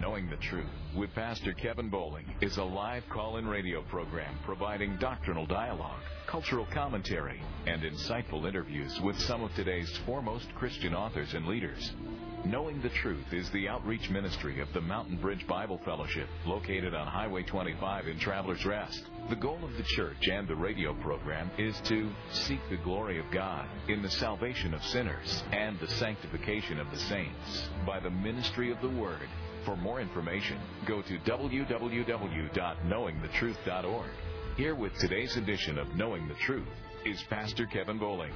Knowing the Truth with Pastor Kevin Bowling is a live call-in radio program providing doctrinal dialogue, cultural commentary, and insightful interviews with some of today's foremost Christian authors and leaders. Knowing the Truth is the outreach ministry of the Mountain Bridge Bible Fellowship, located on Highway 25 in Travelers Rest. The goal of the church and the radio program is to seek the glory of God in the salvation of sinners and the sanctification of the saints by the ministry of the Word. For more information, go to www.knowingthetruth.org. Here with today's edition of Knowing the Truth is Pastor Kevin Bowling.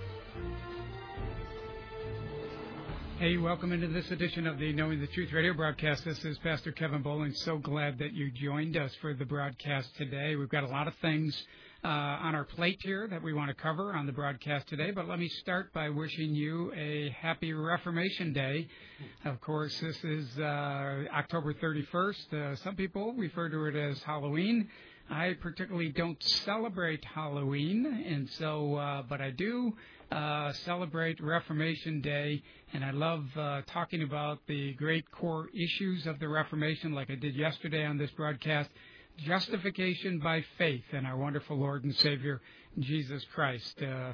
Hey, welcome into this edition of the Knowing the Truth radio broadcast. This is Pastor Kevin Bowling. So glad that you joined us for the broadcast today. We've got a lot of things on our plate here that we want to cover on the broadcast today, but let me start by wishing you a happy Reformation Day. Of course, this is October 31st. Some people refer to it as Halloween. I particularly don't celebrate Halloween, and so, but I do celebrate Reformation Day, and I love talking about the great core issues of the Reformation, like I did yesterday on this broadcast. Justification by faith in our wonderful Lord and Savior, Jesus Christ.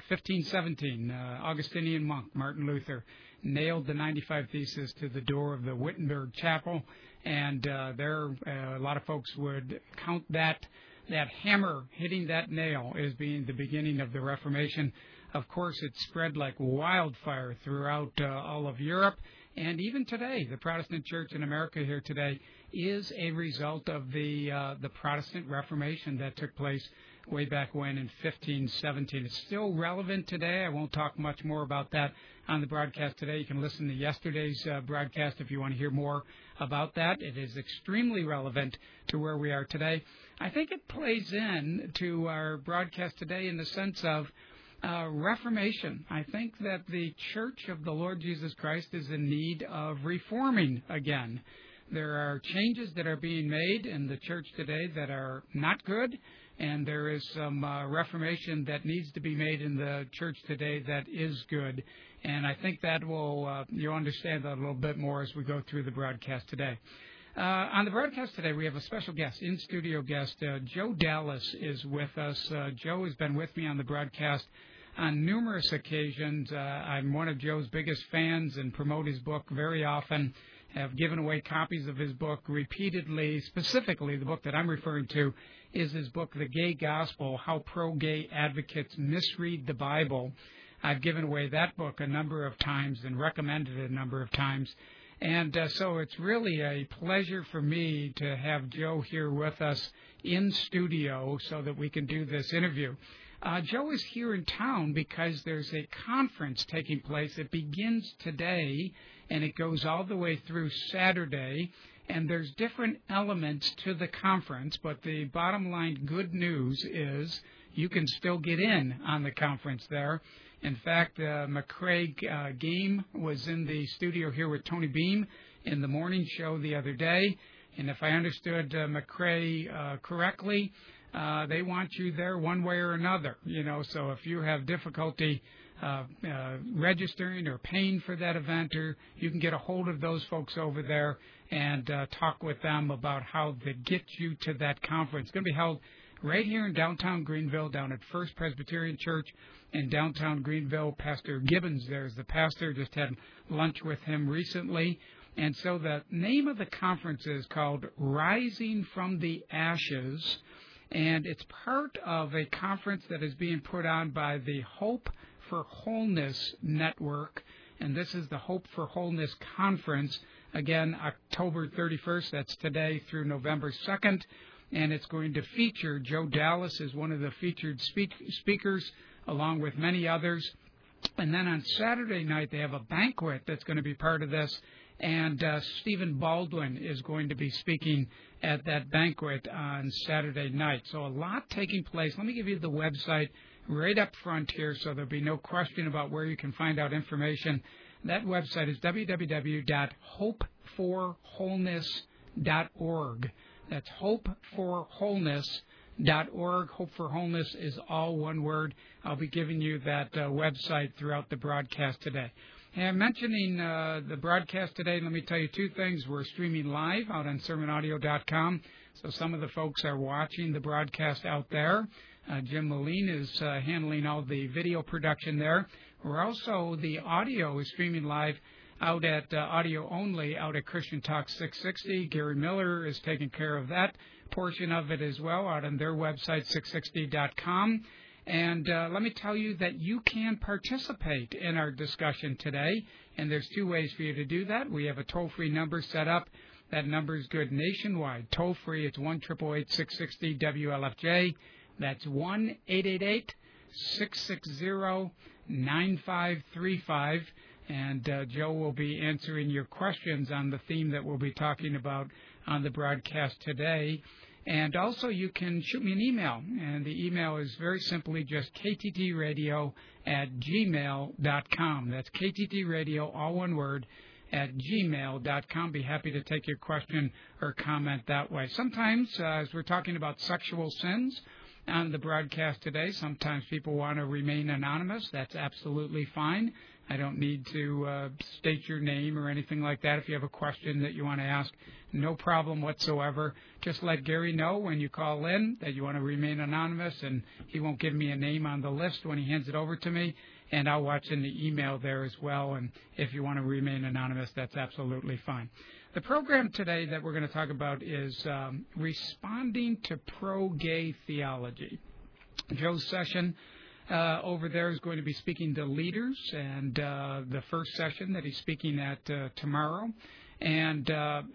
1517, Augustinian monk Martin Luther nailed the 95 Theses to the door of the Wittenberg Chapel, and there a lot of folks would count that hammer hitting that nail as being the beginning of the Reformation. Of course, it spread like wildfire throughout all of Europe, and even today, the Protestant Church in America here today is a result of the Protestant Reformation that took place way back when in 1517. It's still relevant today. I won't talk much more about that on the broadcast today. You can listen to yesterday's broadcast if you want to hear more about that. It is extremely relevant to where we are today. I think it plays in to our broadcast today in the sense of Reformation. I think that the Church of the Lord Jesus Christ is in need of reforming again. There are changes that are being made in the church today that are not good, and there is some reformation that needs to be made in the church today that is good. And I think that will, you'll understand that a little bit more as we go through the broadcast today. On the broadcast today, we have a special guest, in-studio guest. Joe Dallas is with us. Joe has been with me on the broadcast on numerous occasions. I'm one of Joe's biggest fans and promote his book very often. Have given away copies of his book repeatedly. Specifically, the book that I'm referring to is his book, The Gay Gospel, How Pro-Gay Advocates Misread the Bible. I've given away that book a number of times and recommended it a number of times. And so it's really a pleasure for me to have Joe here with us in studio so that we can do this interview. Joe is here in town because there's a conference taking place. It begins today, and it goes all the way through Saturday. And there's different elements to the conference, but the bottom line good news is you can still get in on the conference there. In fact, McCraig Game was in the studio here with Tony Beam in the morning show the other day. And if I understood McCrae correctly, they want you there one way or another. You know, so if you have difficulty registering or paying for that event, or you can get a hold of those folks over there and talk with them about how to get you to that conference. It's going to be held right here in downtown Greenville, down at First Presbyterian Church in downtown Greenville. Pastor Gibbons there is the pastor. Just had lunch with him recently. And so the name of the conference is called Rising from the Ashes, and it's part of a conference that is being put on by the Hope for Wholeness Network, and this is the Hope for Wholeness Conference, again, October 31st, that's today, through November 2nd, and it's going to feature, Joe Dallas is one of the featured speakers, along with many others. And then on Saturday night, they have a banquet that's going to be part of this, and Stephen Baldwin is going to be speaking at that banquet on Saturday night. So a lot taking place. Let me give you the website right up front here so there'll be no question about where you can find out information. That website is www.hopeforwholeness.org. That's hopeforwholeness.org. Hope for Wholeness is all one word. I'll be giving you that website throughout the broadcast today. And mentioning the broadcast today, let me tell you two things. We're streaming live out on sermonaudio.com, so some of the folks are watching the broadcast out there. Jim Moline is handling all the video production there. We're also, the audio is streaming live out at audio only out at Christian Talk 660. Gary Miller is taking care of that portion of it as well out on their website, 660.com. And let me tell you that you can participate in our discussion today, and there's two ways for you to do that. We have a toll-free number set up. That number is good nationwide. Toll-free, it's 1-888-660-WLFJ. That's 1-888-660-9535. And Joe will be answering your questions on the theme that we'll be talking about on the broadcast today. And also you can shoot me an email, and the email is very simply just kttradio@gmail.com. That's kttradio, all one word, @gmail.com. Be happy to take your question or comment that way. Sometimes, as we're talking about sexual sins on the broadcast today, sometimes people want to remain anonymous. That's absolutely fine. I don't need to state your name or anything like that. If you have a question that you want to ask, no problem whatsoever. Just let Gary know when you call in that you want to remain anonymous, and he won't give me a name on the list when he hands it over to me, and I'll watch in the email there as well. And if you want to remain anonymous, that's absolutely fine. The program today that we're going to talk about is responding to pro-gay theology. Joe's session over there is going to be speaking to leaders, and the first session that he's speaking at tomorrow. And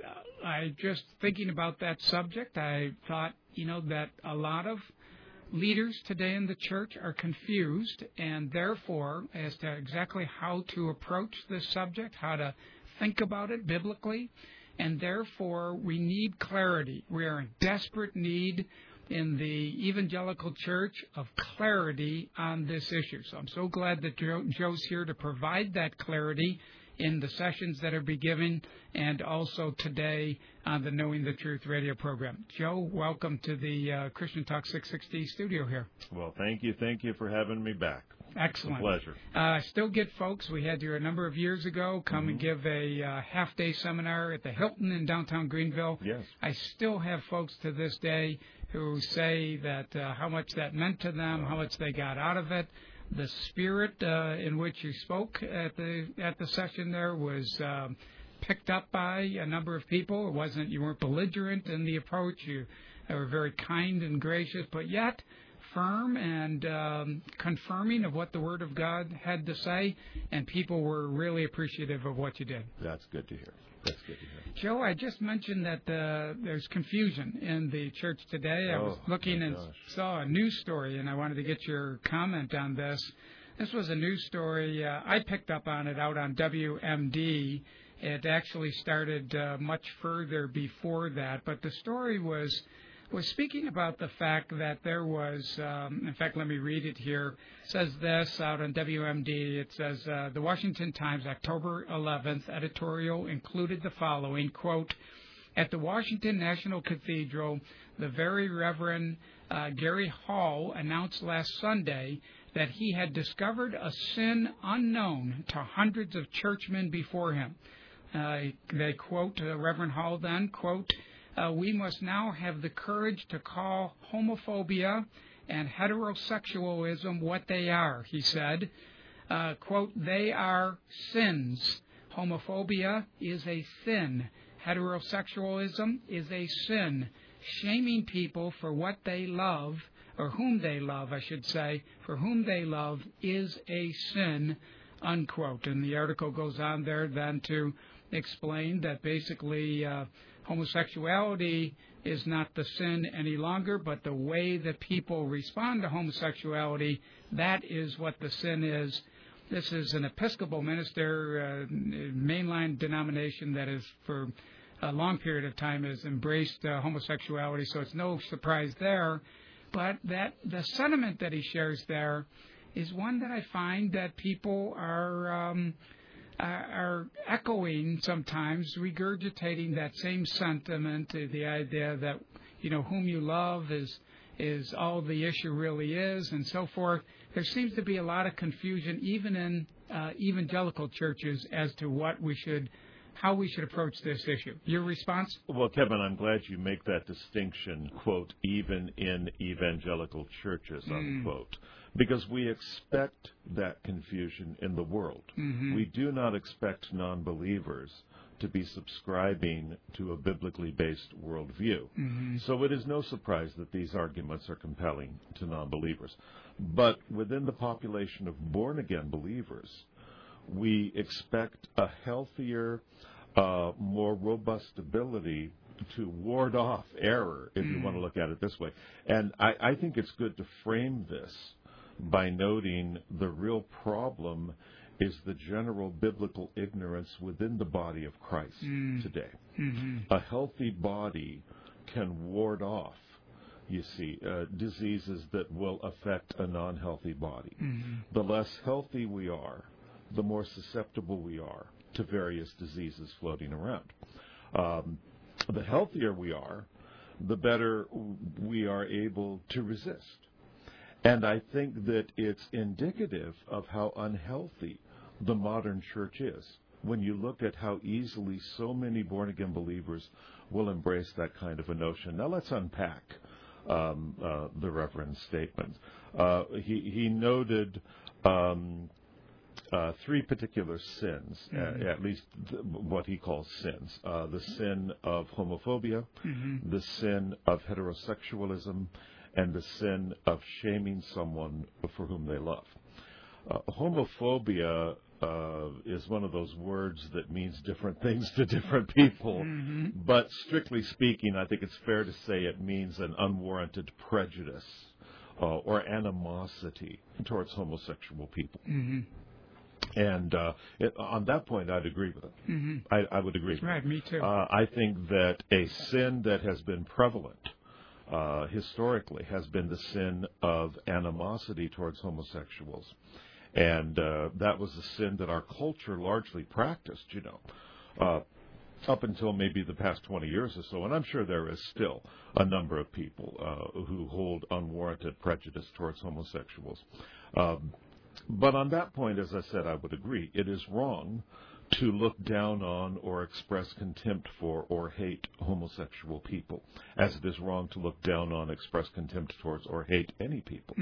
I just thinking about that subject, I thought, that a lot of leaders today in the church are confused, and therefore, as to exactly how to approach this subject, how to think about it biblically, and therefore we need clarity. We are in desperate need in the evangelical church of clarity on this issue. So I'm so glad that Joe's here to provide that clarity in the sessions that are be given, and also today on the Knowing the Truth radio program. Joe, welcome to the Christian Talk 660 studio here. Well, thank you. Thank you for having me back. Excellent. It's a pleasure. I still get folks, we had you a number of years ago, come and give a half-day seminar at the Hilton in downtown Greenville. Yes. I still have folks to this day who say that how much that meant to them, how much they got out of it. The spirit in which you spoke at the session there was picked up by a number of people. You weren't belligerent in the approach. You were very kind and gracious, but yet firm and confirming of what the Word of God had to say, and people were really appreciative of what you did. That's good to hear. That's good to hear. Joe, I just mentioned that there's confusion in the church today. I was looking and saw a news story, and I wanted to get your comment on this. This was a news story. I picked up on it out on WMD. It actually started much further before that, but the story was speaking about the fact that there was, in fact, let me read it here. It says this out on WMD. It says, the Washington Times, October 11th, editorial included the following, quote, "At the Washington National Cathedral, the Very Reverend Gary Hall announced last Sunday that he had discovered a sin unknown to hundreds of churchmen before him." They quote Reverend Hall then, quote, "We must now have the courage to call homophobia and heterosexualism what they are," he said. Quote, "They are sins. Homophobia is a sin. Heterosexualism is a sin. Shaming people for what they love, or whom they love, I should say, for whom they love is a sin," unquote. And the article goes on there then to explain that basically homosexuality is not the sin any longer, but the way that people respond to homosexuality, that is what the sin is. This is an Episcopal minister, mainline denomination that is for a long period of time has embraced homosexuality, so it's no surprise there. But that the sentiment that he shares there is one that I find that people are echoing sometimes, regurgitating that same sentiment, the idea that, whom you love is all the issue really is, and so forth. There seems to be a lot of confusion even in evangelical churches as to how we should approach this issue. Your response? Well, Kevin, I'm glad you make that distinction, quote, even in evangelical churches, unquote, because we expect that confusion in the world. Mm-hmm. We do not expect non-believers to be subscribing to a biblically based worldview. Mm-hmm. So it is no surprise that these arguments are compelling to non-believers. But within the population of born-again believers, we expect a healthier, more robust ability to ward off error, if you want to look at it this way. And I think it's good to frame this by noting the real problem is the general biblical ignorance within the body of Christ today. Mm-hmm. A healthy body can ward off, you see, diseases that will affect a non-healthy body. Mm-hmm. The less healthy we are, the more susceptible we are to various diseases floating around. The healthier we are, the better we are able to resist. And I think that it's indicative of how unhealthy the modern church is when you look at how easily so many born-again believers will embrace that kind of a notion. Now let's unpack the Reverend's statement. He noted three particular sins, at least what he calls sins. The sin of homophobia, the sin of heterosexualism, and the sin of shaming someone for whom they love. Homophobia is one of those words that means different things to different people. But strictly speaking, I think it's fair to say it means an unwarranted prejudice or animosity towards homosexual people. And on that point, I'd agree with it. I would agree. Right, me too. I think that a sin that has been prevalent historically has been the sin of animosity towards homosexuals. And that was a sin that our culture largely practiced, up until maybe the past 20 years or so. And I'm sure there is still a number of people who hold unwarranted prejudice towards homosexuals. But on that point, as I said, I would agree. It is wrong to look down on or express contempt for or hate homosexual people, as it is wrong to look down on, express contempt towards, or hate any people.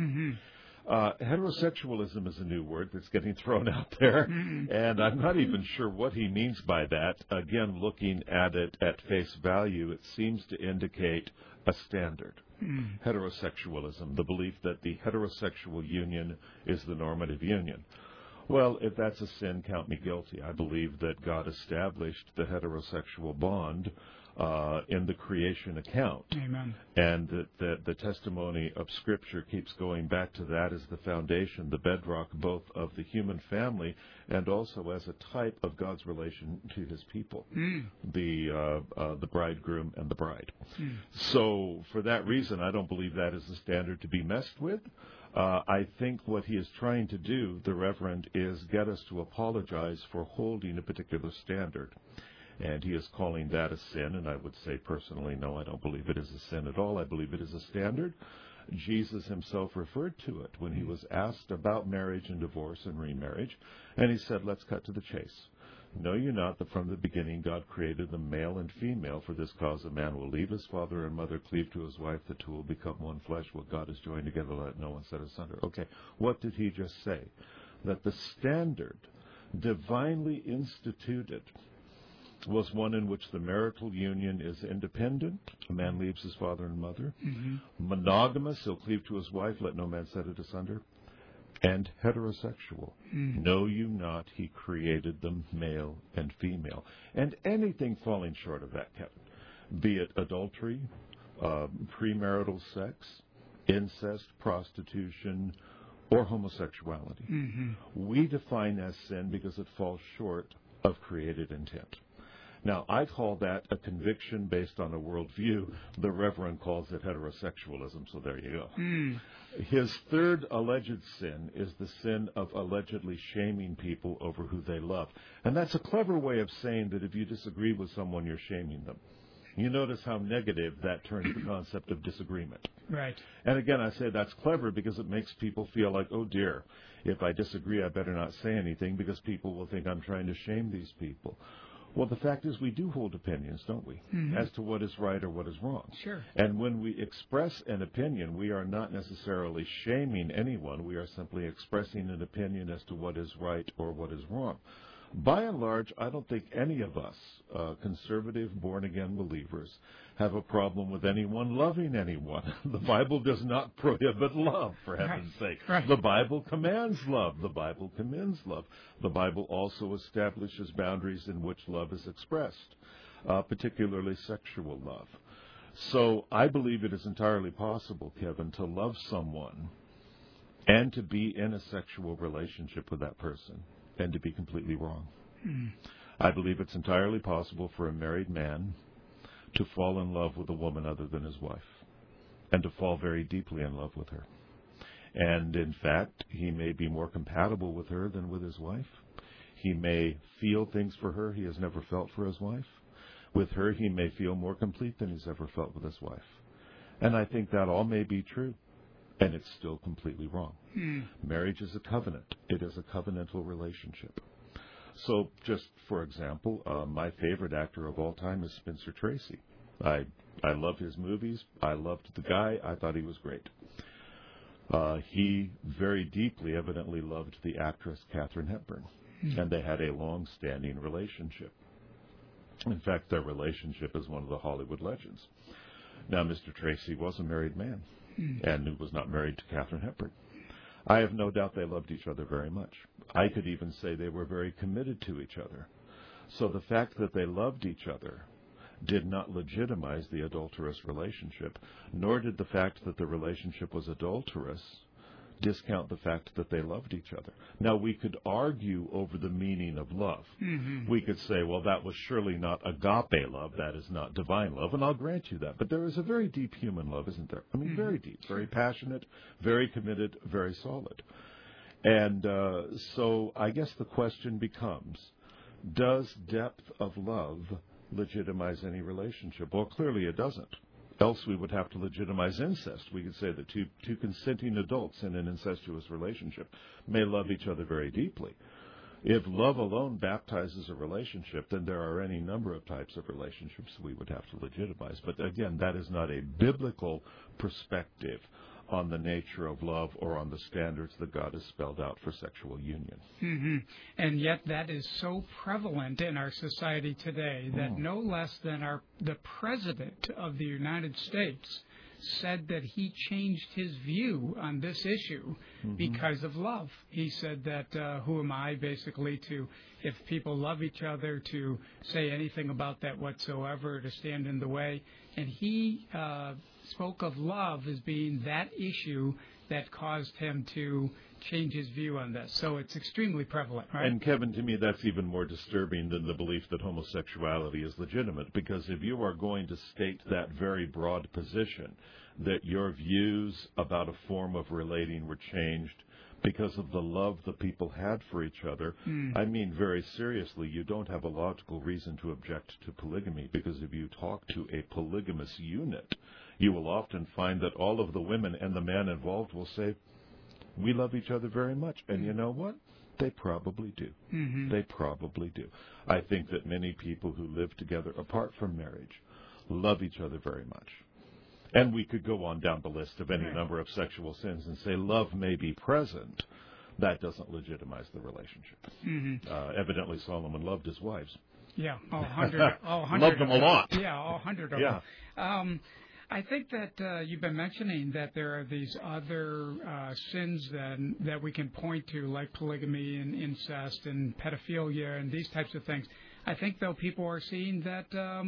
Heterosexualism is a new word that's getting thrown out there, and I'm not even sure what he means by that. Again, looking at it at face value, it seems to indicate a standard. Heterosexualism, the belief that the heterosexual union is the normative union. Well, if that's a sin, count me guilty. I believe that God established the heterosexual bond in the creation account. Amen. And that the testimony of Scripture keeps going back to that as the foundation, the bedrock both of the human family and also as a type of God's relation to his people, the bridegroom and the bride. So for that reason, I don't believe that is a standard to be messed with. I think what he is trying to do, the Reverend, is get us to apologize for holding a particular standard. And he is calling that a sin, and I would say personally, no, I don't believe it is a sin at all. I believe it is a standard. Jesus himself referred to it when he was asked about marriage and divorce and remarriage, and he said, let's cut to the chase. Know you not that from the beginning God created them male and female? For this cause a man will leave his father and mother, cleave to his wife, the two will become one flesh. What God has joined together, let no one set asunder. Okay, what did he just say? That the standard, divinely instituted, was one in which the marital union is independent. A man leaves his father and mother. Monogamous, he'll cleave to his wife, let no man set it asunder. And heterosexual. Know you not he created them male and female. And anything falling short of that, Kevin, be it adultery, premarital sex, incest, prostitution, or homosexuality, we define as sin because it falls short of created intent. Now, I call that a conviction based on a worldview. The Reverend calls it heterosexualism, so there you go. His third alleged sin is the sin of allegedly shaming people over who they love. And that's a clever way of saying that if you disagree with someone, you're shaming them. You notice how negative that turns the concept of disagreement. Right. And again, I say that's clever because it makes people feel like, oh dear, if I disagree, I better not say anything because people will think I'm trying to shame these people. Well, the fact is we do hold opinions, don't we, as to what is right or what is wrong. Sure. And when we express an opinion, we are not necessarily shaming anyone. We are simply expressing an opinion as to what is right or what is wrong. By and large, I don't think any of us, conservative, born-again believers, have a problem with anyone loving anyone. The Bible does not prohibit love, for heaven's sake. Right. The Bible commands love. The Bible commends love. The Bible also establishes boundaries in which love is expressed, particularly sexual love. So I believe it is entirely possible, Kevin, to love someone and to be in a sexual relationship with that person and to be completely wrong. I believe it's entirely possible for a married man to fall in love with a woman other than his wife and to fall very deeply in love with her. And in fact, he may be more compatible with her than with his wife. He may feel things for her he has never felt for his wife. With her, he may feel more complete than he's ever felt with his wife. And I think that all may be true. And it's still completely wrong. Marriage is a covenant. It is a covenantal relationship. So, just for example, my favorite actor of all time is Spencer Tracy. I love his movies. I loved the guy. I thought he was great. He very deeply, evidently, loved the actress Katharine Hepburn. And they had a long-standing relationship. In fact, their relationship is one of the Hollywood legends. Now, Mr. Tracy was a married man. And was not married to Katharine Hepburn. I have no doubt they loved each other very much. I could even say they were very committed to each other. So the fact that they loved each other did not legitimize the adulterous relationship, nor did the fact that the relationship was adulterous discount the fact that they loved each other. Now, we could argue over the meaning of love. We could say, well, that was surely not agape love. That is not divine love. And I'll grant you that. But there is a very deep human love, isn't there? I mean, very deep, very passionate, very committed, very solid. And so I guess the question becomes, does depth of love legitimize any relationship? Well, clearly it doesn't. Else we would have to legitimize incest. We could say that two consenting adults in an incestuous relationship may love each other very deeply. If love alone baptizes a relationship, then there are any number of types of relationships we would have to legitimize. But again, that is not a biblical perspective on the nature of love or on the standards that God has spelled out for sexual union. And yet that is so prevalent in our society today that no less than the President of the United States said that he changed his view on this issue because of love. He said that who am I basically to, if people love each other, to say anything about that whatsoever, to stand in the way. And he spoke of love as being that issue that caused him to change his view on this. So it's extremely prevalent, right? And Kevin, to me, that's even more disturbing than the belief that homosexuality is legitimate, because if you are going to state that very broad position, that your views about a form of relating were changed because of the love that people had for each other, I mean very seriously, you don't have a logical reason to object to polygamy, because if you talk to a polygamous unit, you will often find that all of the women and the man involved will say, we love each other very much. And you know what? They probably do. They probably do. I think that many people who live together apart from marriage love each other very much. And we could go on down the list of any number of sexual sins and say love may be present. That doesn't legitimize the relationship. Evidently, Solomon loved his wives. Yeah, all 100. Loved them a lot. Yeah, all 100 of them. I think that you've been mentioning that there are these other sins then that we can point to, like polygamy and incest and pedophilia and these types of things. I think, though, people are seeing that,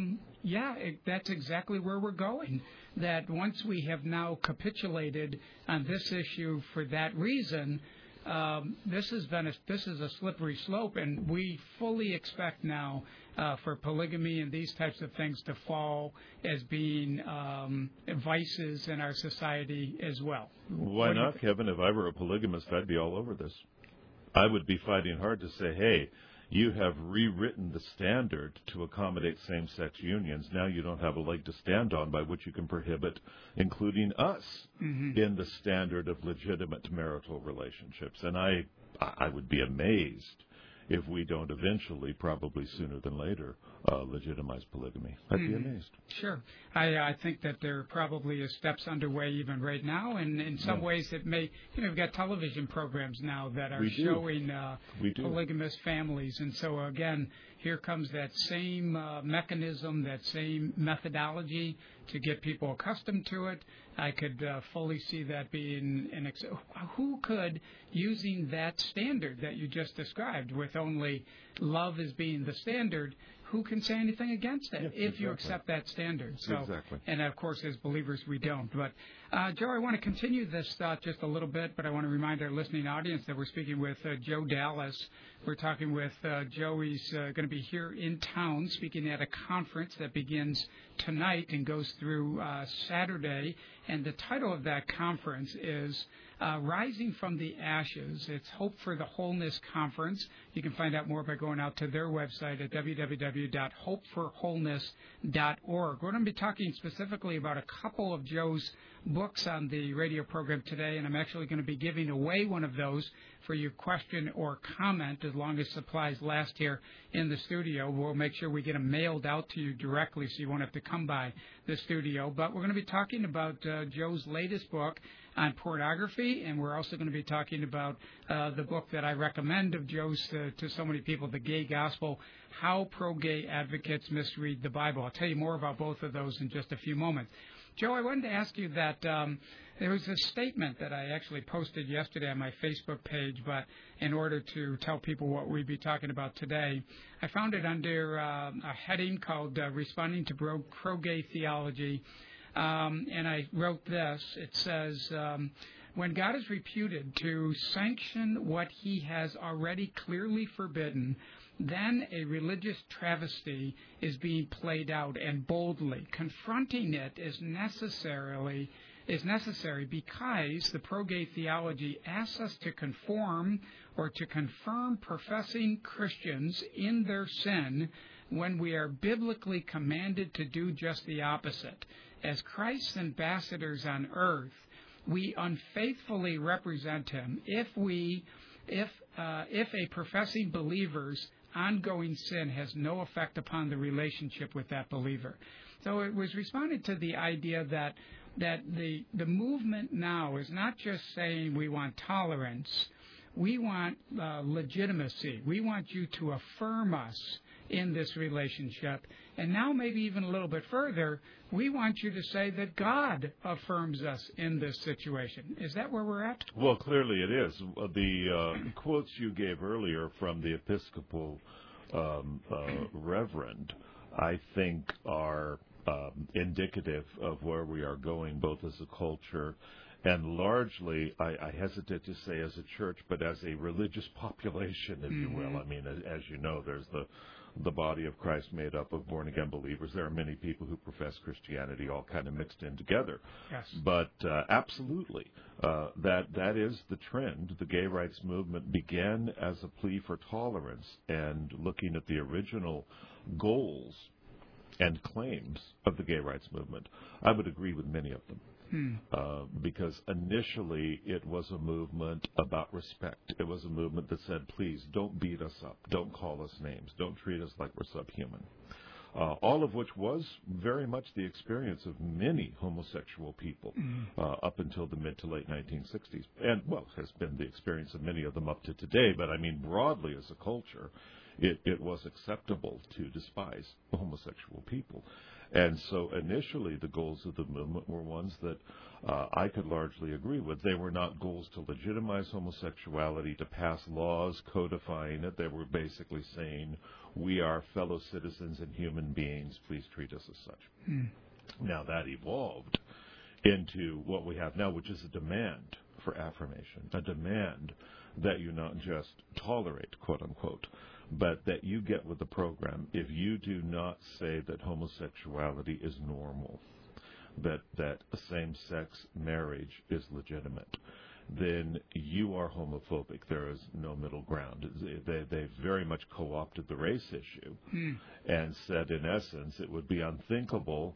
that's exactly where we're going, that once we have now capitulated on this issue for that reason, this is a slippery slope, and we fully expect now for polygamy and these types of things to fall as being vices in our society as well. Why not, Kevin? If I were a polygamist, I'd be all over this. I would be fighting hard to say, hey, you have rewritten the standard to accommodate same-sex unions. Now you don't have a leg to stand on by which you can prohibit, including us, in the standard of legitimate marital relationships. And I would be amazed if we don't eventually, probably sooner than later, legitimize polygamy. I'd be amazed. Sure. I think that there probably is steps underway even right now, and in some ways it may, we've got television programs now that are showing polygamous families, and so again, here comes that same mechanism, that same methodology to get people accustomed to it. I could fully see that being who could, using that standard that you just described, with only love as being the standard, who can say anything against it if you accept that standard? So, and of course, as believers, we don't. But, Joe, I want to continue this thought just a little bit, but I want to remind our listening audience that we're speaking with Joe Dallas. We're talking with Joe. He's going to be here in town speaking at a conference that begins tonight and goes through Saturday. And the title of that conference is Rising from the Ashes. It's Hope for the Wholeness Conference. You can find out more by going out to their website at www.hopeforwholeness.org. We're going to be talking specifically about a couple of Joe's books on the radio program today, and I'm actually going to be giving away one of those for your question or comment as long as supplies last here in the studio. We'll make sure we get them mailed out to you directly so you won't have to come by the studio. But we're going to be talking about Joe's latest book on pornography, and we're also going to be talking about the book that I recommend of Joe's to so many people, The Gay Gospel, How Pro-Gay Advocates Misread the Bible. I'll tell you more about both of those in just a few moments. Joe, I wanted to ask you that there was a statement that I actually posted yesterday on my Facebook page, but in order to tell people what we'd be talking about today, I found it under a heading called Responding to Pro-Gay Theology, and I wrote this. It says, when God is reputed to sanction what he has already clearly forbidden, then a religious travesty is being played out, and boldly confronting it is necessary because the pro-gay theology asks us to conform or to confirm professing Christians in their sin when we are biblically commanded to do just the opposite. As Christ's ambassadors on earth, we unfaithfully represent him if a professing believer's ongoing sin has no effect upon the relationship with that believer. So it was responding to the idea that the movement now is not just saying we want tolerance, we want legitimacy. We want you to affirm us in this relationship. And now maybe even a little bit further, we want you to say that God affirms us in this situation. Is that where we're at? Well, clearly it is. The quotes you gave earlier from the Episcopal Reverend, I think, are indicative of where we are going, both as a culture and largely, I hesitate to say as a church, but as a religious population, if you will. I mean, as you know, there's the body of Christ made up of born-again believers. There are many people who profess Christianity all kind of mixed in together. Yes. But absolutely, that is the trend. The gay rights movement began as a plea for tolerance, and looking at the original goals and claims of the gay rights movement, I would agree with many of them. Because initially it was a movement about respect. It was a movement that said, please, don't beat us up. Don't call us names. Don't treat us like we're subhuman. All of which was very much the experience of many homosexual people up until the mid to late 1960s. And, well, has been the experience of many of them up to today. But, I mean, broadly as a culture, it was acceptable to despise homosexual people. And so initially the goals of the movement were ones that I could largely agree with. They were not goals to legitimize homosexuality, to pass laws codifying it. They were basically saying, we are fellow citizens and human beings. Please treat us as such. Now that evolved into what we have now, which is a demand for affirmation, a demand that you not just tolerate, quote unquote, but that you get with the program if you do not say that homosexuality is normal, that same-sex marriage is legitimate. then you are homophobic. There is no middle ground. They very much co-opted the race issue and said, in essence, it would be unthinkable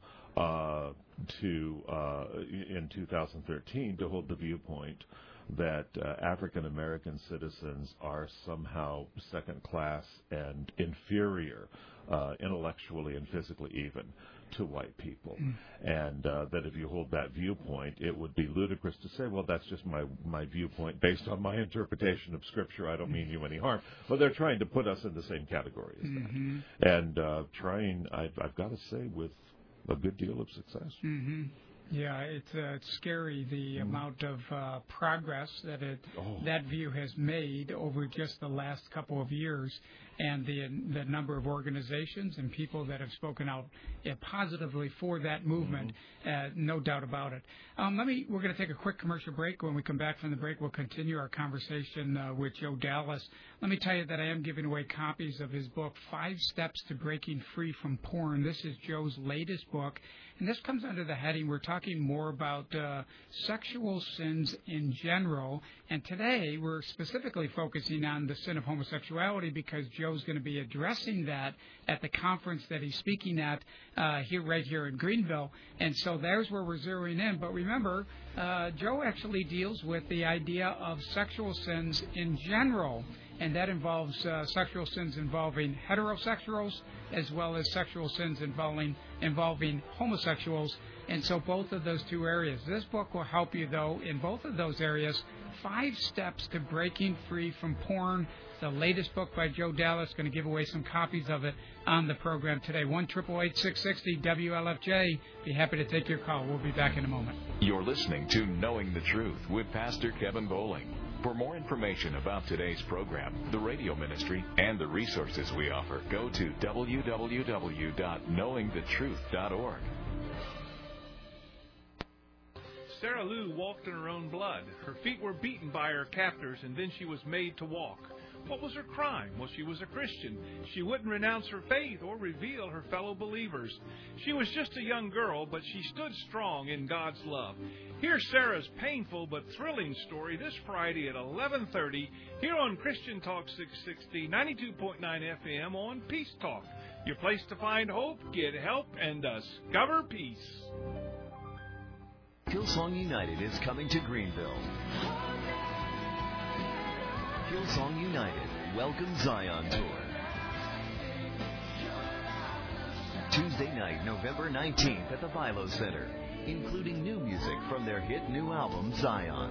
in 2013 to hold the viewpoint that African American citizens are somehow second class and inferior, intellectually and physically even, to white people. And that if you hold that viewpoint, it would be ludicrous to say, well, that's just my viewpoint based on my interpretation of Scripture. I don't mean you any harm. But they're trying to put us in the same category as that. And I've got to say, with a good deal of success. Yeah, it's scary the amount of progress that that view has made over just the last couple of years, and the number of organizations and people that have spoken out positively for that movement. No doubt about it. We're going to take a quick commercial break. When we come back from the break, we'll continue our conversation with Joe Dallas. Let me tell you that I am giving away copies of his book, 5 Steps to Breaking Free from Porn. This is Joe's latest book. And this comes under the heading, we're talking more about sexual sins in general. And today we're specifically focusing on the sin of homosexuality because Joe's going to be addressing that at the conference that he's speaking at right here in Greenville. And so there's where we're zeroing in. But remember, Joe actually deals with the idea of sexual sins in general. And that involves sexual sins involving heterosexuals as well as sexual sins involving homosexuals. And so both of those two areas. This book will help you, though, in both of those areas. 5 Steps to Breaking Free from Porn. The latest book by Joe Dallas. Going to give away some copies of it on the program today. 1-888-660-WLFJ. Be happy to take your call. We'll be back in a moment. You're listening to Knowing the Truth with Pastor Kevin Bowling. For more information about today's program, the radio ministry, and the resources we offer, go to www.knowingthetruth.org. Sarah Lou walked in her own blood. Her feet were beaten by her captors, and then she was made to walk. What was her crime? Well, she was a Christian. She wouldn't renounce her faith or reveal her fellow believers. She was just a young girl, but she stood strong in God's love. Here's Sarah's painful but thrilling story this Friday at 11:30 here on Christian Talk 660, 92.9 FM on Peace Talk. Your place to find hope, get help, and discover peace. Hillsong United is coming to Greenville. Hillsong United Welcome Zion Tour. Tuesday night, November 19th at the Vilo Center, including new music from their hit new album, Zion.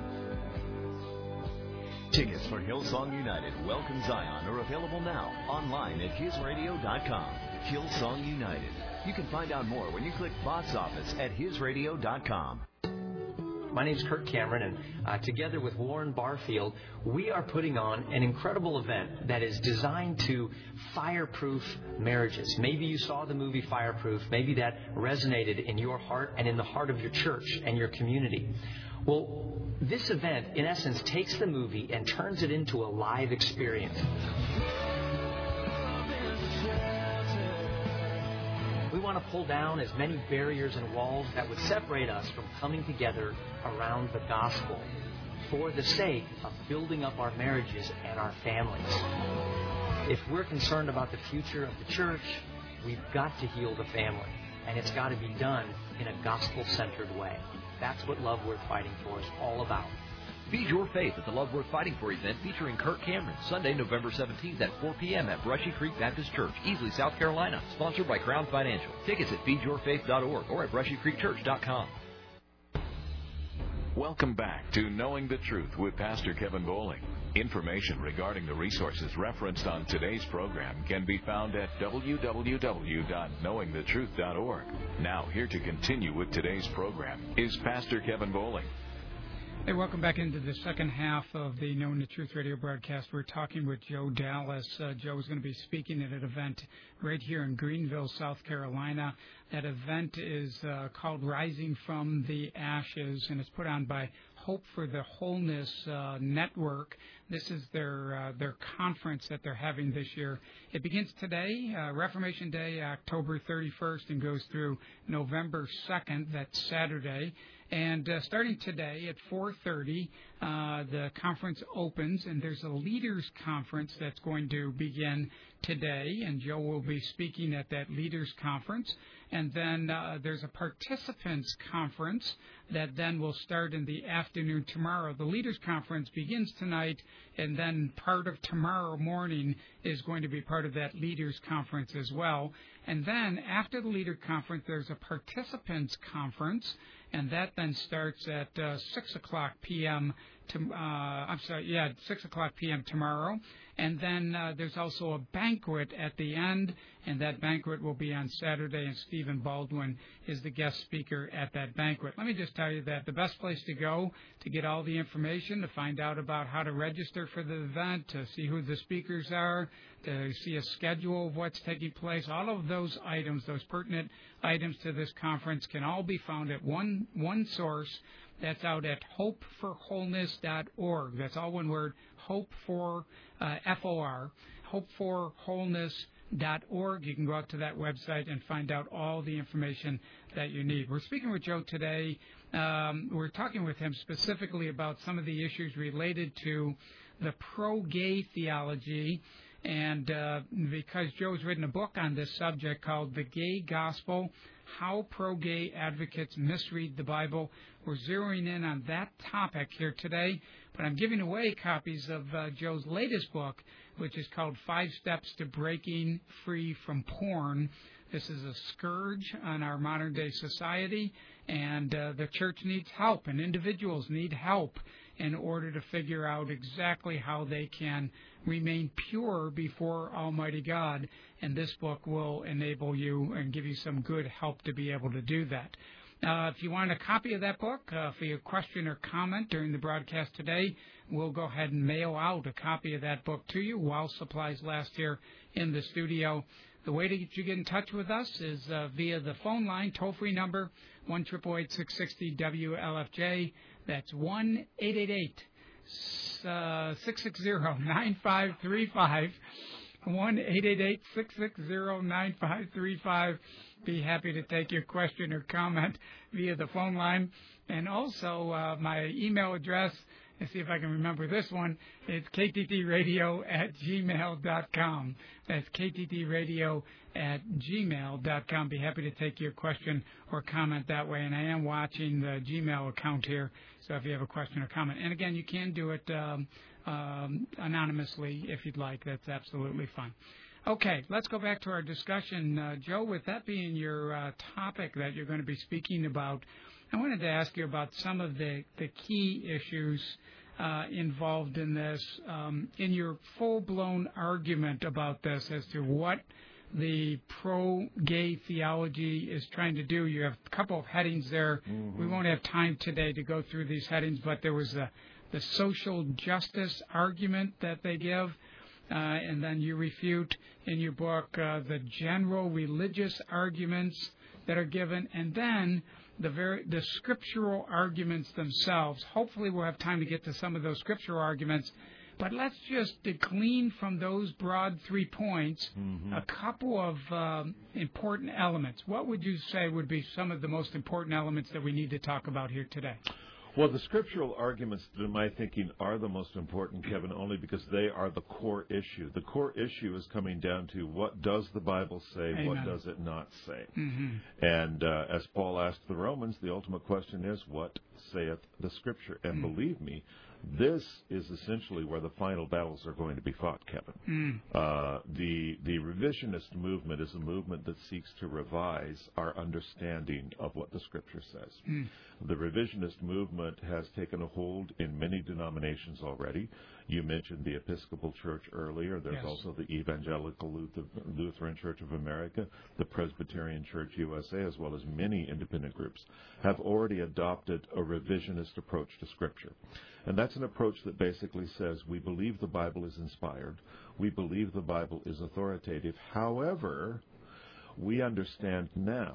Tickets for Hillsong United Welcome Zion are available now online at hisradio.com. Hillsong United. You can find out more when you click box office at hisradio.com. My name's Kurt Cameron, and together with Warren Barfield, we are putting on an incredible event that is designed to fireproof marriages. Maybe you saw the movie Fireproof. Maybe that resonated in your heart and in the heart of your church and your community. Well, this event, in essence, takes the movie and turns it into a live experience. We want to pull down as many barriers and walls that would separate us from coming together around the gospel for the sake of building up our marriages and our families. If we're concerned about the future of the church, we've got to heal the family, and it's got to be done in a gospel-centered way. That's what Love Worth Fighting For is all about. Feed your faith at the Love Worth Fighting For event featuring Kurt Cameron, Sunday, November 17th at 4 p.m. at Brushy Creek Baptist Church, Easley, South Carolina. Sponsored by Crown Financial. Tickets at feedyourfaith.org or at brushycreekchurch.com. Welcome back to Knowing the Truth with Pastor Kevin Bowling. Information regarding the resources referenced on today's program can be found at www.knowingthetruth.org. Now, here to continue with today's program is Pastor Kevin Bowling. Hey, welcome back into the second half of the Knowing the Truth radio broadcast. We're talking with Joe Dallas. Joe is going to be speaking at an event right here in Greenville, South Carolina. That event is called Rising from the Ashes, and it's put on by Hope for the Wholeness Network. This is their conference that they're having this year. It begins today, Reformation Day, October 31st, and goes through November 2nd. That's Saturday. And starting today at 4:30, the conference opens, and there's a leaders conference that's going to begin today, and Joe will be speaking at that leaders conference. And then there's a participants conference that then will start in the afternoon tomorrow. The leaders conference begins tonight, and then part of tomorrow morning is going to be part of that leaders conference as well. And then after the leader conference, there's a participants conference, and that then starts at 6 o'clock p.m. 6 o'clock p.m. tomorrow. And then there's also a banquet at the end, and that banquet will be on Saturday, and Stephen Baldwin is the guest speaker at that banquet. Let me just tell you that the best place to go to get all the information, to find out about how to register for the event, to see who the speakers are, to see a schedule of what's taking place, all of those items, those pertinent items to this conference can all be found at one source. That's out at hopeforwholeness.org. That's all one word, hope for, F-O-R, hopeforwholeness.org. You can go out to that website and find out all the information that you need. We're speaking with Joe today. We're talking with him specifically about some of the issues related to the pro-gay theology. And because Joe's written a book on this subject called The Gay Gospel, How Pro-Gay Advocates Misread the Bible, we're zeroing in on that topic here today. But I'm giving away copies of Joe's latest book, which is called 5 Steps to Breaking Free from Porn. This is a scourge on our modern-day society, and the church needs help, and individuals need help in order to figure out exactly how they can remain pure before Almighty God. And this book will enable you and give you some good help to be able to do that. If you want a copy of that book, for your question or comment during the broadcast today, we'll go ahead and mail out a copy of that book to you while supplies last here in the studio. The way to get in touch with us is via the phone line, toll-free number, 1-888-660-WLFJ. That's 1-888-660-9535. 1-888-660-9535. Be happy to take your question or comment via the phone line. And also my email address, let's see if I can remember this one, it's kttradio@gmail.com. That's kttradio@gmail.com. Be happy to take your question or comment that way. And I am watching the Gmail account here, so if you have a question or comment. And again, you can do it anonymously if you'd like. That's absolutely fine. Okay, let's go back to our discussion. Joe, with that being your topic that you're going to be speaking about, I wanted to ask you about some of the key issues involved in this. In your full-blown argument about this as to what the pro-gay theology is trying to do, you have a couple of headings there. Mm-hmm. We won't have time today to go through these headings, but there was the social justice argument that they give. And then you refute in your book the general religious arguments that are given, and then the scriptural arguments themselves. Hopefully we'll have time to get to some of those scriptural arguments, but let's just glean from those broad 3 points a couple of important elements. What would you say would be some of the most important elements that we need to talk about here today? Well, the scriptural arguments, in my thinking, are the most important, Kevin, only because they are the core issue. The core issue is coming down to what does the Bible say, Amen. What does it not say? Mm-hmm. And as Paul asked the Romans, the ultimate question is, what saith the Scripture? And believe me, this is essentially where the final battles are going to be fought, Kevin. The revisionist movement is a movement that seeks to revise our understanding of what the Scripture says. The revisionist movement has taken a hold in many denominations already. You mentioned the Episcopal Church earlier. There's also the Evangelical Lutheran Church of America, the Presbyterian Church USA, as well as many independent groups, have already adopted a revisionist approach to Scripture. And that's an approach that basically says we believe the Bible is inspired. We believe the Bible is authoritative. However, we understand now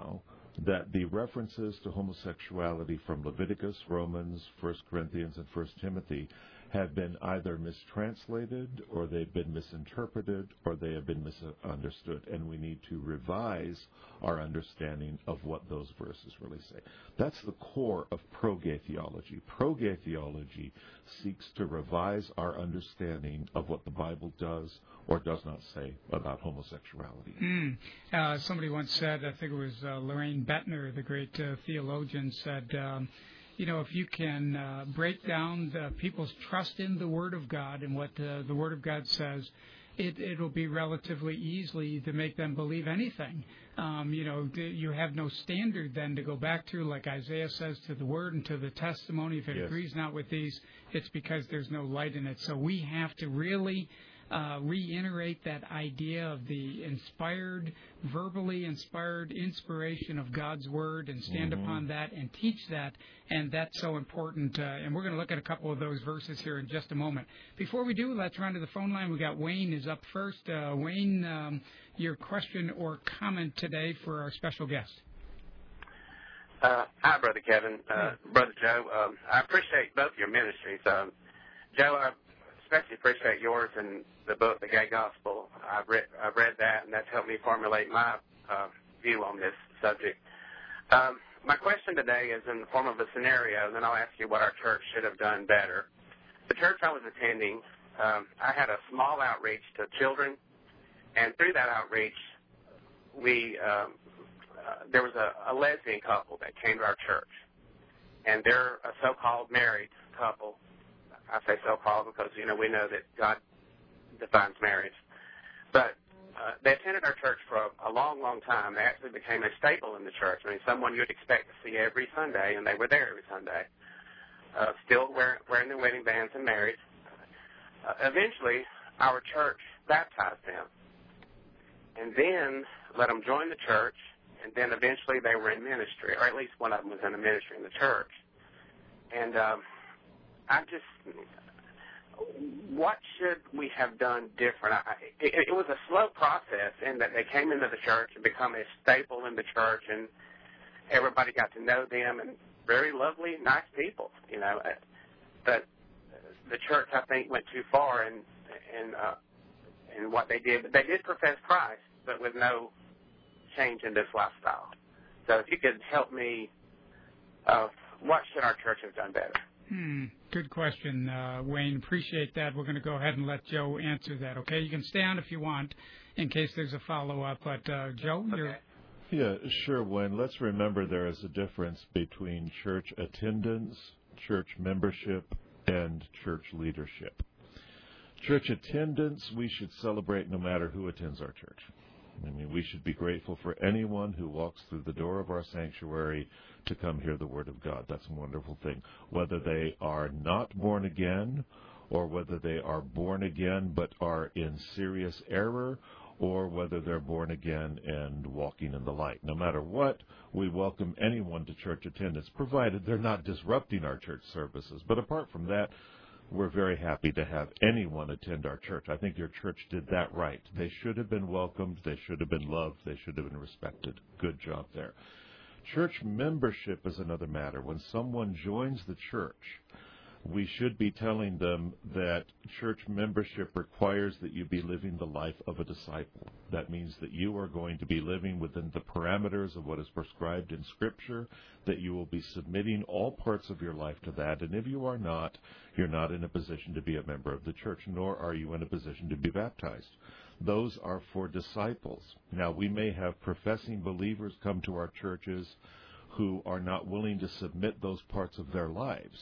that the references to homosexuality from Leviticus, Romans, 1 Corinthians, and 1 Timothy have been either mistranslated, or they've been misinterpreted, or they have been misunderstood, and we need to revise our understanding of what those verses really say. That's the core of pro-gay theology. Pro-gay theology seeks to revise our understanding of what the Bible does or does not say about homosexuality. Somebody once said, I think it was Lorraine Bettner, the great theologian, said, if you can break down people's trust in the Word of God and what the Word of God says, it'll be relatively easy to make them believe anything. You have no standard then to go back to, like Isaiah says, to the Word and to the testimony. If it agrees not with these, it's because there's no light in it. So we have to really reiterate that idea of the verbally inspired inspiration of God's Word and stand upon that and teach that, and that's so important. And we're going to look at a couple of those verses here in just a moment. Before we do, let's run to the phone line. We got Wayne is up first. Wayne, your question or comment today for our special guest. Hi, Brother Kevin. Brother Joe, I appreciate both your ministries. Joe, I especially appreciate yours and the book, The Gay Gospel. I've read that, and that's helped me formulate my view on this subject. My question today is in the form of a scenario, and then I'll ask you what our church should have done better. The church I was attending, I had a small outreach to children, and through that outreach, there was a lesbian couple that came to our church, and they're a so-called married couple. I say so-called because, we know that God defines marriage. But they attended our church for a long, long time. They actually became a staple in the church. I mean, someone you'd expect to see every Sunday, and they were there every Sunday, still wearing their wedding bands and married. Eventually, our church baptized them, and then let them join the church, and then eventually they were in ministry, or at least one of them was in a ministry in the church. And what should we have done different? It was a slow process in that they came into the church and become a staple in the church, and everybody got to know them, and very lovely, nice people, But the church, I think, went too far in what they did. But they did profess Christ, but with no change in this lifestyle. So if you could help me, what should our church have done better? Good question, Wayne. Appreciate that. We're going to go ahead and let Joe answer that, okay? You can stay on if you want in case there's a follow-up. But, Joe, you're... Yeah, sure, Wayne. Let's remember there is a difference between church attendance, church membership, and church leadership. Church attendance, we should celebrate no matter who attends our church. I mean, we should be grateful for anyone who walks through the door of our sanctuary to come hear the Word of God. That's a wonderful thing. Whether they are not born again, or whether they are born again but are in serious error, or whether they're born again and walking in the light. No matter what, we welcome anyone to church attendance, provided they're not disrupting our church services. But apart from that, we're very happy to have anyone attend our church. I think your church did that right. They should have been welcomed. They should have been loved. They should have been respected. Good job there. Church membership is another matter. When someone joins the church, we should be telling them that church membership requires that you be living the life of a disciple. That means that you are going to be living within the parameters of what is prescribed in Scripture, that you will be submitting all parts of your life to that, and if you are not, you're not in a position to be a member of the church, nor are you in a position to be baptized. Those are for disciples. Now, we may have professing believers come to our churches who are not willing to submit those parts of their lives.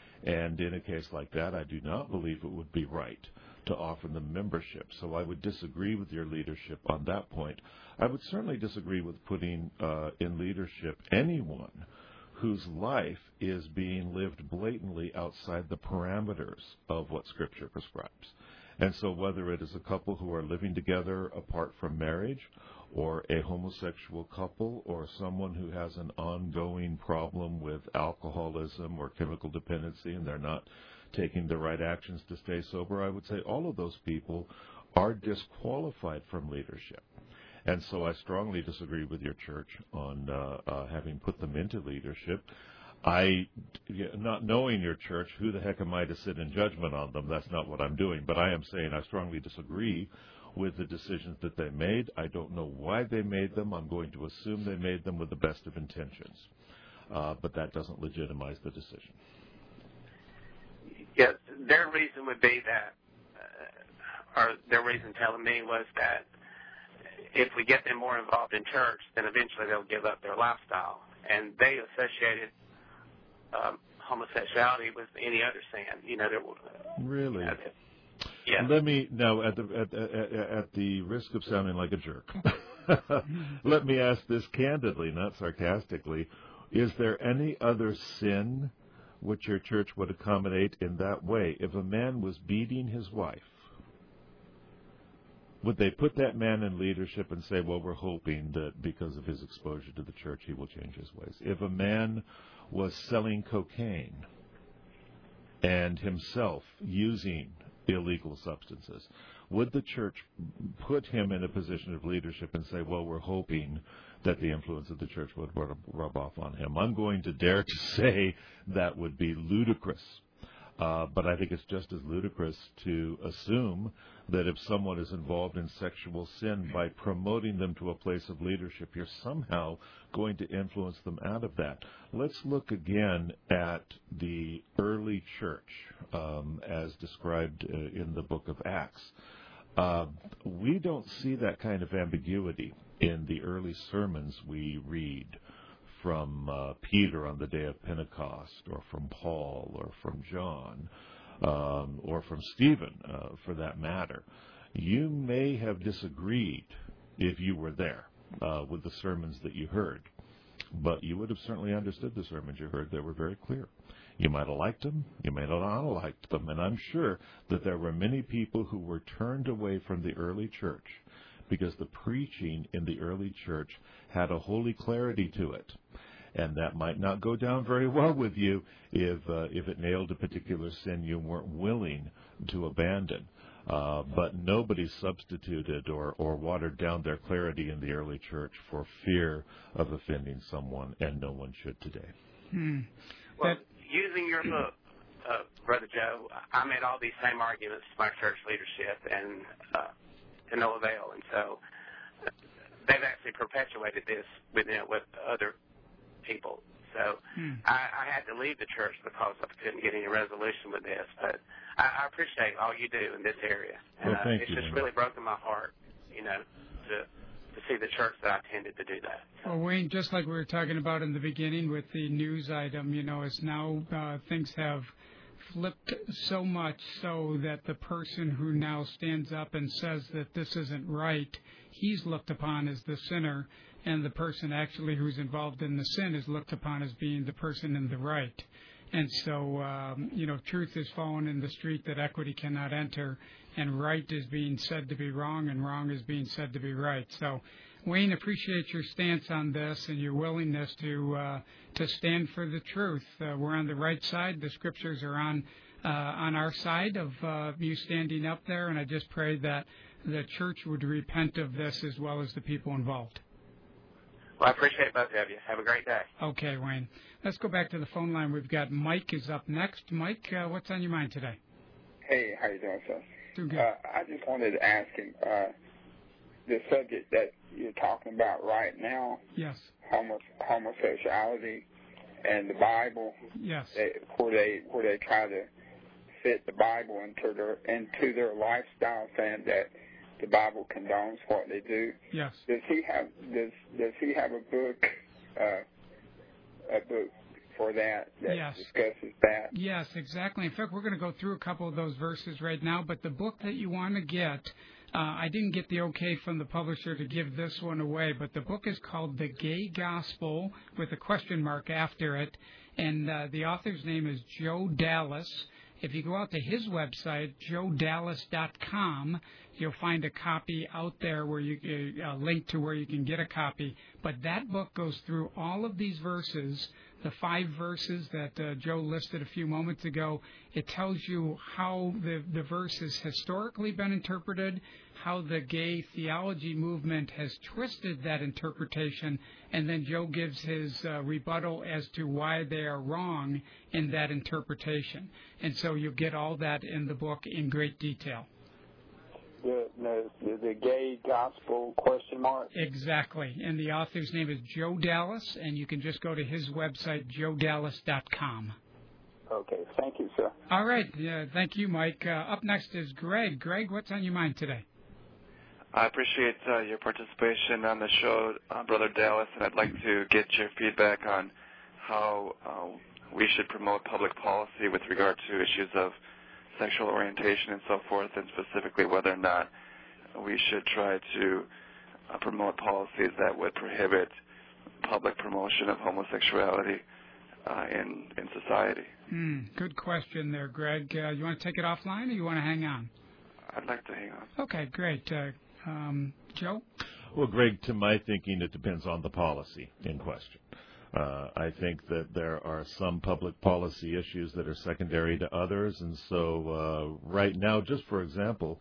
And in a case like that, I do not believe it would be right to offer them membership. So I would disagree with your leadership on that point. I would certainly disagree with putting in leadership anyone whose life is being lived blatantly outside the parameters of what Scripture prescribes. And so whether it is a couple who are living together apart from marriage, or a homosexual couple, or someone who has an ongoing problem with alcoholism or chemical dependency and they're not taking the right actions to stay sober, I would say all of those people are disqualified from leadership. And so I strongly disagree with your church on having put them into leadership. Not knowing your church, who the heck am I to sit in judgment on them? That's not what I'm doing. But I am saying I strongly disagree with the decisions that they made. I don't know why they made them. I'm going to assume they made them with the best of intentions. But that doesn't legitimize the decision. Yes, their reason would be that, or their reason telling me was that if we get them more involved in church, then eventually they'll give up their lifestyle. And they associated homosexuality with any other sin. Really? Yeah. Let me now, at the risk of sounding like a jerk, let me ask this candidly, not sarcastically: is there any other sin which your church would accommodate in that way? If a man was beating his wife, would they put that man in leadership and say, well, we're hoping that because of his exposure to the church, he will change his ways? If a man was selling cocaine and himself using illegal substances, would the church put him in a position of leadership and say, well, we're hoping that the influence of the church would rub off on him? I'm going to dare to say that would be ludicrous. But I think it's just as ludicrous to assume that if someone is involved in sexual sin, by promoting them to a place of leadership, you're somehow going to influence them out of that. Let's look again at the early church as described in the book of Acts. We don't see that kind of ambiguity in the early sermons we read from Peter on the day of Pentecost, or from Paul, or from John, or from Stephen, for that matter. You may have disagreed, if you were there, with the sermons that you heard, but you would have certainly understood the sermons you heard. They were very clear. You might have liked them, you may not have liked them, and I'm sure that there were many people who were turned away from the early church because the preaching in the early church had a holy clarity to it. And that might not go down very well with you if it nailed a particular sin you weren't willing to abandon. But nobody substituted or watered down their clarity in the early church for fear of offending someone, and no one should today. Well, using your book, Brother Joe, I made all these same arguments to my church leadership, and to no avail. And so they've actually perpetuated this with other people. So I had to leave the church because I couldn't get any resolution with this. But I appreciate all you do in this area. And it's just really broken my heart, to see the church that I tended to do that. Well, Wayne, just like we were talking about in the beginning with the news item, as now things have flipped so much so that the person who now stands up and says that this isn't right, he's looked upon as the sinner, and the person actually who's involved in the sin is looked upon as being the person in the right. And so, truth is fallen in the street that equity cannot enter, and right is being said to be wrong, and wrong is being said to be right. So, Wayne, appreciate your stance on this and your willingness to stand for the truth. We're on the right side. The scriptures are on our side of you standing up there, and I just pray that the church would repent of this as well as the people involved. Well, I appreciate both of you. Have a great day. Okay, Wayne. Let's go back to the phone line. We've got Mike is up next. Mike, what's on your mind today? Hey, how you doing, sir? Doing good. I just wanted to ask him, the subject that you're talking about right now, yes, homosexuality and the Bible, yes, where they try to fit the Bible into their lifestyle, saying that the Bible condones what they do. Yes. Does he have a book for that yes. discusses that? Yes, exactly. In fact, we're going to go through a couple of those verses right now, but the book that you want to get, I didn't get the okay from the publisher to give this one away, but the book is called The Gay Gospel with a question mark after it, and the author's name is Joe Dallas. If you go out to his website, joedallas.com, you'll find a copy out there where a link to where you can get a copy. But that book goes through all of these verses, the 5 verses that Joe listed a few moments ago. It tells you how the verse has historically been interpreted, how the gay theology movement has twisted that interpretation, and then Joe gives his rebuttal as to why they are wrong in that interpretation. And so you'll get all that in the book in great detail. The gay gospel ? Exactly. And the author's name is Joe Dallas, and you can just go to his website, joedallas.com. Okay. Thank you, sir. All right. Thank you, Mike. Up next is Greg. Greg, what's on your mind today? I appreciate your participation on the show, Brother Dallas, and I'd like to get your feedback on how we should promote public policy with regard to issues of sexual orientation and so forth, and specifically whether or not we should try to promote policies that would prohibit public promotion of homosexuality in society. Good question there, Greg. You want to take it offline or you want to hang on? I'd like to hang on. Okay, great. Joe? Well, Greg, to my thinking, it depends on the policy in question. I think that there are some public policy issues that are secondary to others, and so right now, just for example,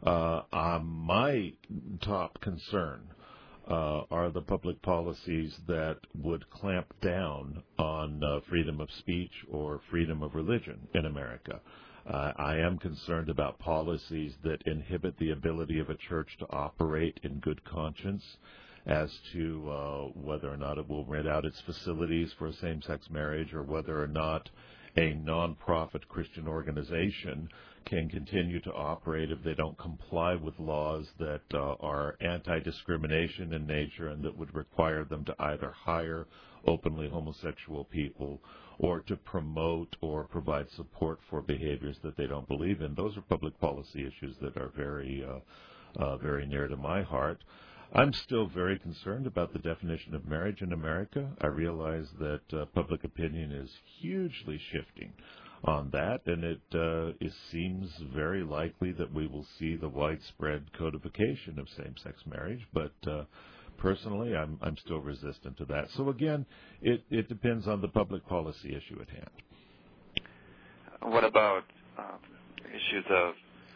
my top concern are the public policies that would clamp down on freedom of speech or freedom of religion in America. I am concerned about policies that inhibit the ability of a church to operate in good conscience as to whether or not it will rent out its facilities for same-sex marriage, or whether or not a non-profit Christian organization can continue to operate if they don't comply with laws that are anti-discrimination in nature and that would require them to either hire openly homosexual people or to promote or provide support for behaviors that they don't believe in. Those are public policy issues that are very, very near to my heart. I'm still very concerned about the definition of marriage in America. I realize that public opinion is hugely shifting on that, and it seems very likely that we will see the widespread codification of same-sex marriage, but personally, I'm still resistant to that. So again, it depends on the public policy issue at hand. What about issues of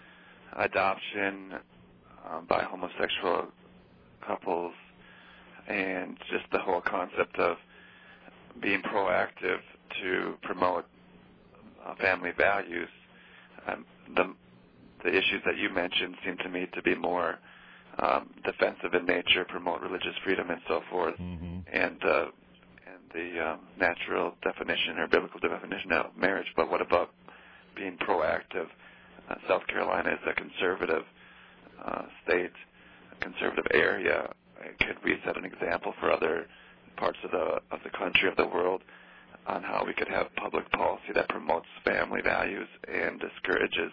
adoption by homosexual couples, and just the whole concept of being proactive to promote family values? The issues that you mentioned seem to me to be more defensive in nature, promote religious freedom and so forth, and the natural definition or biblical definition of marriage. But what about being proactive? South Carolina is a conservative state, a conservative area. Could we set an example for other parts of the country, of the world, on how we could have public policy that promotes family values and discourages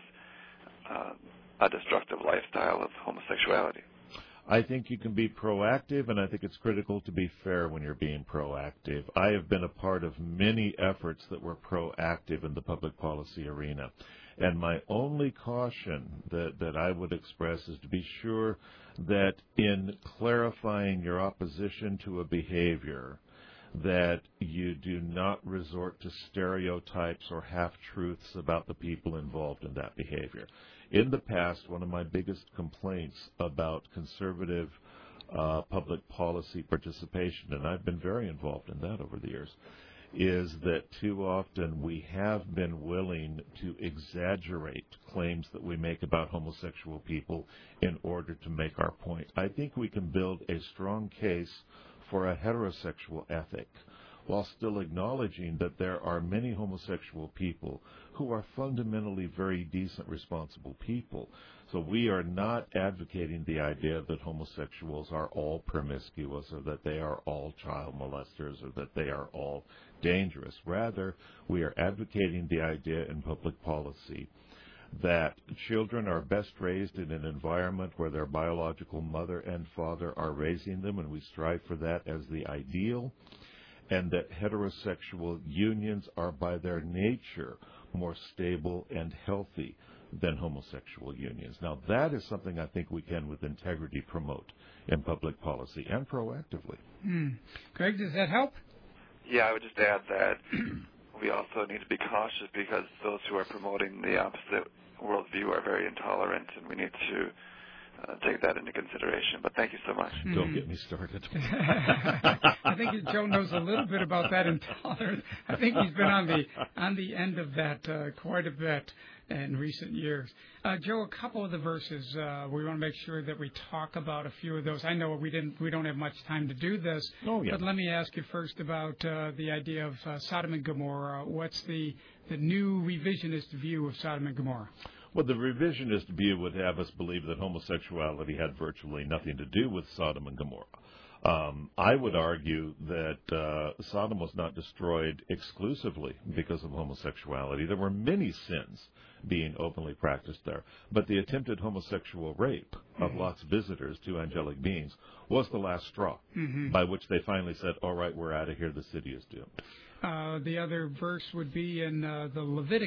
a destructive lifestyle of homosexuality? I think you can be proactive, and I think it's critical to be fair when you're being proactive. I have been a part of many efforts that were proactive in the public policy arena. And my only caution that I would express is to be sure that in clarifying your opposition to a behavior, that you do not resort to stereotypes or half-truths about the people involved in that behavior. In the past, one of my biggest complaints about conservative public policy participation, and I've been very involved in that over the years, is that too often we have been willing to exaggerate claims that we make about homosexual people in order to make our point. I think we can build a strong case for a heterosexual ethic while still acknowledging that there are many homosexual people who are fundamentally very decent, responsible people. So we are not advocating the idea that homosexuals are all promiscuous or that they are all child molesters or that they are all dangerous. Rather, we are advocating the idea in public policy that children are best raised in an environment where their biological mother and father are raising them, and we strive for that as the ideal, and that heterosexual unions are by their nature more stable and healthy than homosexual unions. Now, that is something I think we can, with integrity, promote in public policy and proactively. Greg, does that help? Yeah, I would just add that we also need to be cautious because those who are promoting the opposite worldview are very intolerant, and we need to take that into consideration. But thank you so much. Don't get me started. I think Joe knows a little bit about that intolerance. I think he's been on the end of that quite a bit in recent years. Joe, a couple of the verses, we want to make sure that we talk about a few of those. I know we don't have much time to do this, but let me ask you first about the idea of Sodom and Gomorrah. What's the new revisionist view of Sodom and Gomorrah? Well, the revisionist view would have us believe that homosexuality had virtually nothing to do with Sodom and Gomorrah. I would argue that Sodom was not destroyed exclusively because of homosexuality. There were many sins being openly practiced there. But the attempted homosexual rape of Lot's visitors, two angelic beings, was the last straw, by which they finally said, all right, we're out of here, the city is doomed. The other verse would be in the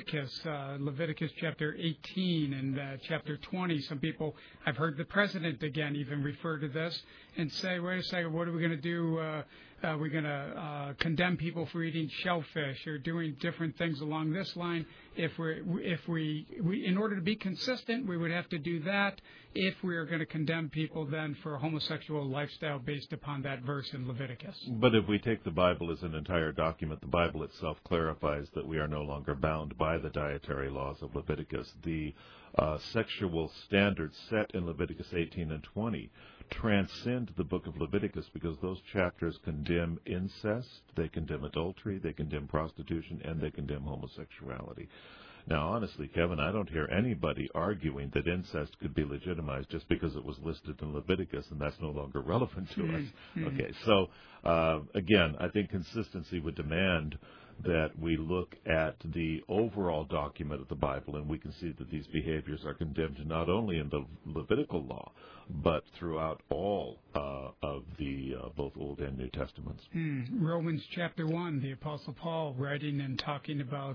Leviticus chapter 18 and chapter 20. Some people, I've heard the president again even refer to this and say, wait a second, what are we going to do? We're going to condemn people for eating shellfish or doing different things along this line. If we in order to be consistent, we would have to do that. If we are going to condemn people then for a homosexual lifestyle based upon that verse in Leviticus. But if we take the Bible as an entire document, the Bible itself clarifies that we are no longer bound by the dietary laws of Leviticus. The sexual standards set in Leviticus 18 and 20 transcend the book of Leviticus because those chapters condemn incest, they condemn adultery, they condemn prostitution, and they condemn homosexuality. Now, honestly, Kevin, I don't hear anybody arguing that incest could be legitimized just because it was listed in Leviticus, and that's no longer relevant to us. Okay, so, again, I think consistency would demand that we look at the overall document of the Bible, and we can see that these behaviors are condemned not only in the Levitical law, but throughout all of the both Old and New Testaments. Romans chapter 1, the Apostle Paul writing and talking about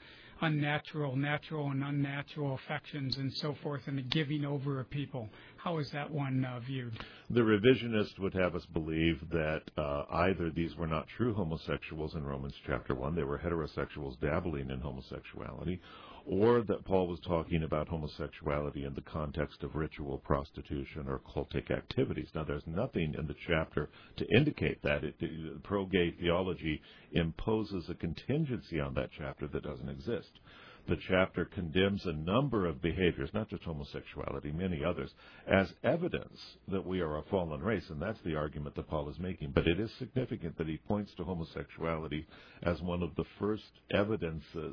natural and unnatural affections and so forth, and the giving over of people. How is that one viewed? The revisionist would have us believe that either these were not true homosexuals in Romans chapter 1, they were heterosexuals dabbling in homosexuality, or that Paul was talking about homosexuality in the context of ritual prostitution or cultic activities. Now, there's nothing in the chapter to indicate that. Pro-gay theology imposes a contingency on that chapter that doesn't exist. The chapter condemns a number of behaviors, not just homosexuality, many others, as evidence that we are a fallen race, and that's the argument that Paul is making. But it is significant that he points to homosexuality as one of the first evidences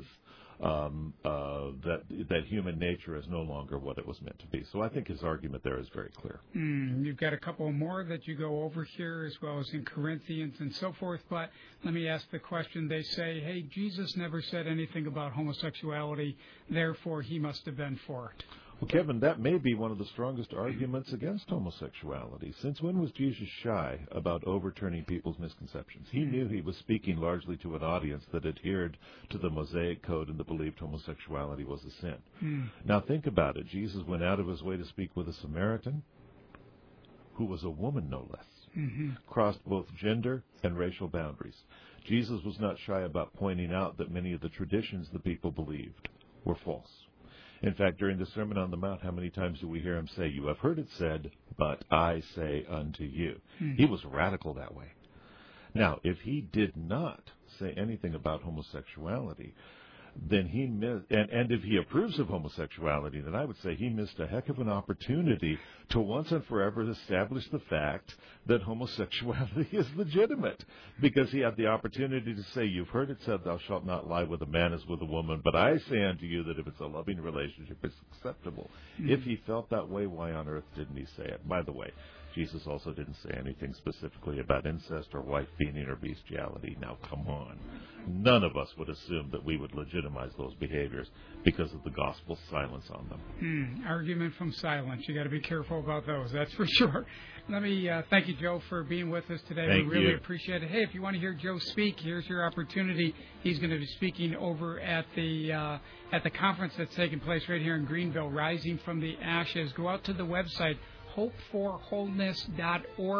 that human nature is no longer what it was meant to be. So I think his argument there is very clear. You've got a couple more that you go over here, as well as in Corinthians and so forth, but let me ask the question. They say, hey, Jesus never said anything about homosexuality, therefore he must have been for it. Well, Kevin, that may be one of the strongest arguments against homosexuality. Since when was Jesus shy about overturning people's misconceptions? He knew he was speaking largely to an audience that adhered to the Mosaic Code and that believed homosexuality was a sin. Now think about it. Jesus went out of his way to speak with a Samaritan, who was a woman no less, crossed both gender and racial boundaries. Jesus was not shy about pointing out that many of the traditions the people believed were false. In fact, during the Sermon on the Mount, how many times do we hear him say, you have heard it said, but I say unto you. He was radical that way. Now, if he did not say anything about homosexuality, then he missed, and if he approves of homosexuality, then I would say he missed a heck of an opportunity to once and forever establish the fact that homosexuality is legitimate, because he had the opportunity to say, you've heard it said, thou shalt not lie with a man as with a woman, but I say unto you that if it's a loving relationship, it's acceptable. If he felt that way, why on earth didn't he say it? By the way, Jesus also didn't say anything specifically about incest or wife-beating or bestiality. Now, come on. None of us would assume that we would legitimize those behaviors because of the gospel's silence on them. Argument from silence. You got to be careful about those, that's for sure. Let me thank you, Joe, for being with us today. Thank we really you. appreciate it. Hey, if you want to hear Joe speak, here's your opportunity. He's going to be speaking over at the conference that's taking place right here in Greenville, Rising from the Ashes. Go out to the website, hopeforwholeness.org.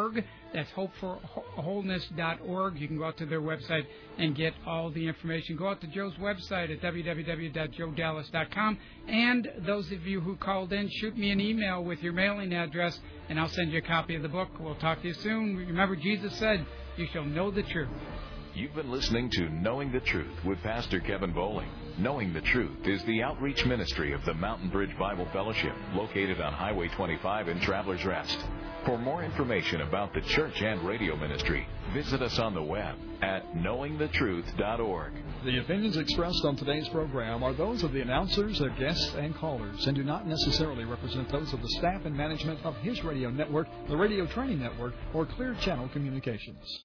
That's hopeforwholeness.org. You can go out to their website and get all the information. Go out to Joe's website at www.joedallas.com. And those of you who called in, shoot me an email with your mailing address, and I'll send you a copy of the book. We'll talk to you soon. Remember, Jesus said, you shall know the truth. You've been listening to Knowing the Truth with Pastor Kevin Bowling. Knowing the Truth is the outreach ministry of the Mountain Bridge Bible Fellowship, located on Highway 25 in Travelers Rest. For more information about the church and radio ministry, visit us on the web at knowingthetruth.org. The opinions expressed on today's program are those of the announcers, their guests, and callers, and do not necessarily represent those of the staff and management of His Radio Network, the Radio Training Network, or Clear Channel Communications.